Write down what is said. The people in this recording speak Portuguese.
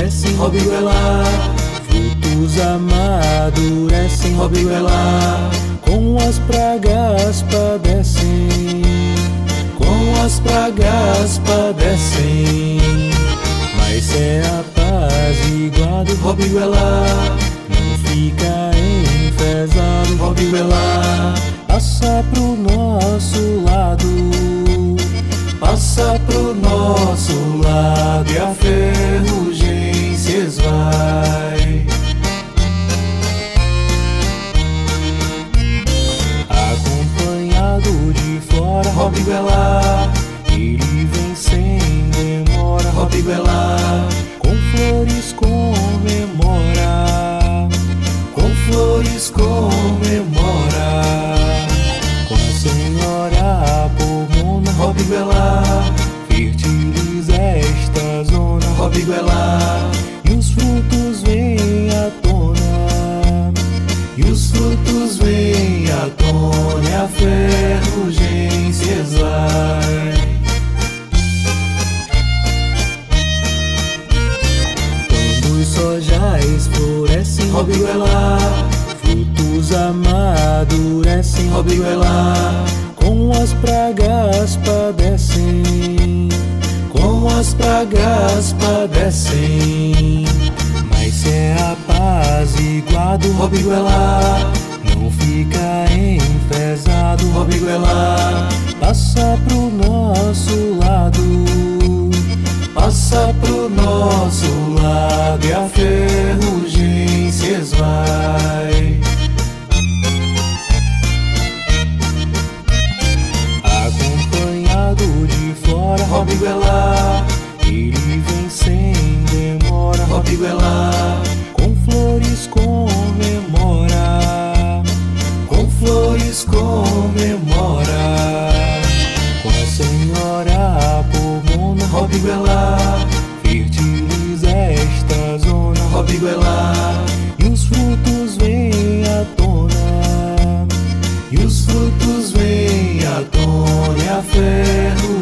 florescem, Robiguela, frutos amadurecem, Robiguela, com as pragas padecem, com as pragas padecem. mas é apaziguado, Robiguela, não fica enfesado, Robiguela, passa pro nosso lado, passa pro nosso lado e a ferrugem se esvai. acompanhado de flora, Robiguela, ele vem sem demora, Robiguela, com flores comemora, com flores comemora. com a Senhora Pomona, Robiguela, fertiliza esta zona, Robiguela, e os frutos vêm à tona, e os frutos vêm à tona e a ferrugem se esvai. quando os sojais florescem, Robiguela, frutos amadurecem, Robiguela, com as pragas padecem, com as pragas padecem. mas é apaziguado, Robiguela, não fica enfesado, Robiguela, passa pro nosso lado, passa pro nosso lado e a ferrugem se esvai. acompanhado de flora, Robiguela, ele vem sem demora, Robiguela, com flores comemora, com flores comemora. com a Senhora Pomona, Robiguela, fertiliza esta zona, Robiguela, e os frutos vêm à tona, e os frutos vêm à tona e a ferrugem